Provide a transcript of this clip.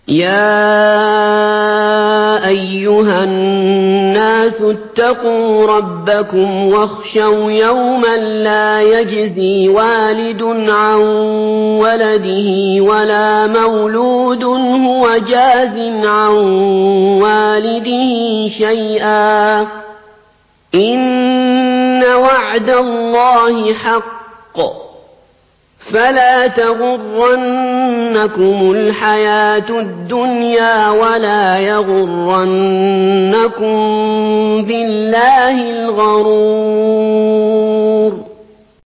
يَا أَيُّهَا النَّاسُ اتَّقُوا رَبَّكُمْ وَاخْشَوْا يَوْمًا لَّا يَجْزِي وَالِدٌ عَن وَلَدِهِ وَلَا مَوْلُودٌ هُوَ جَازٍ عَن وَالِدِهِ شَيْئًا ۚ إِنَّ وَعْدَ اللَّهِ حَقٌّ ۖ فَلَا تَغُرَّنَّكُمُ الْحَيَاةُ الدُّنْيَا وَلَا يَغُرَّنَّكُم بِاللَّهِ الْغَرُورُ